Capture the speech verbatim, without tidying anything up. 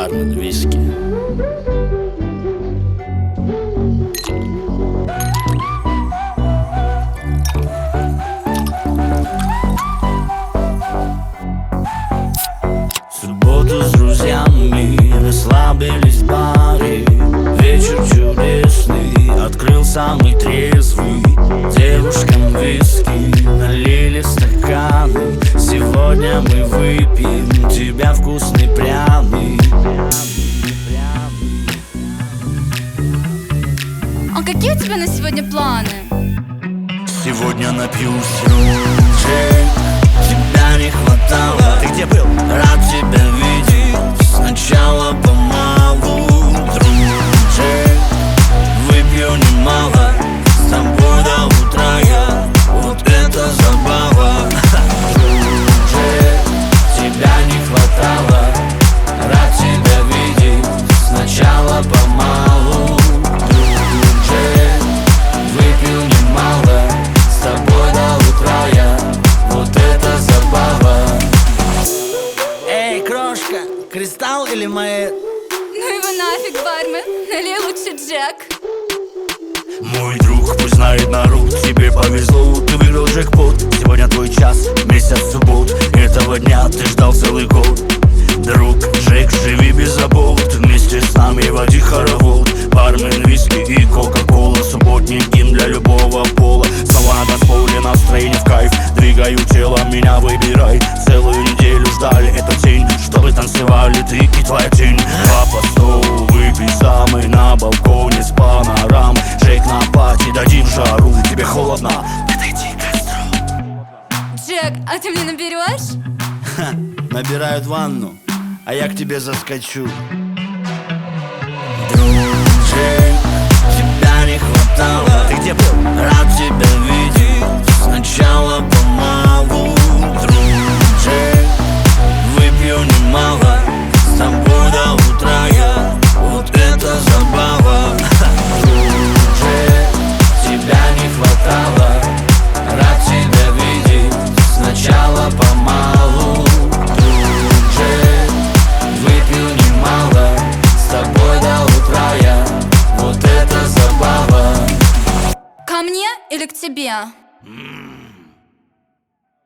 бармен виски. В субботу с друзьями расслабились в баре. Вечер чудесный, открыл самый трезвый. Девушкам виски налили стаканы. Сегодня мы выпьем тебя вкусный пряный. А какие у тебя на сегодня планы? Сегодня напьюсь ружей. Тебя не хватало. Ты где был? Рад тебя видеть. Сначала помалу, дружи. Выпью немало, с тобой до утра я. Вот это забава. Дружи, тебя не хватало. Рад тебя видеть. Сначала помалу, дружи. Выпью немало, с тобой до утра я. Вот это забава. Эй, крошка, кристалл или моет? Ну его нафиг, бармен, налей лучше Джек. Мой друг, пусть знает народ, тебе повезло, ты выиграл джекпот. Сегодня твой час, месяц суббот. Этого дня ты ждал целый год. Друг, Джек, живи без забот. Вместе с нами води хоровод. Бармен, виски и кока-кола. Субботний гимн для любого пола. Снова на танцполе, настроение в кайф. Двигаю тело, меня выбирай. Целую неделю ждали этот день, чтобы танцевали ты и твоя тень. Папа, стол, выпей самый на балконе с панорамой. Джек на пати, дадим жару. Тебе холодно? Подойди к костру. Джек, а ты мне наберешь? Ха, набирают ванну, а я к тебе заскочу. Дружи, тебя не хватало. Ты где был? Рад тебя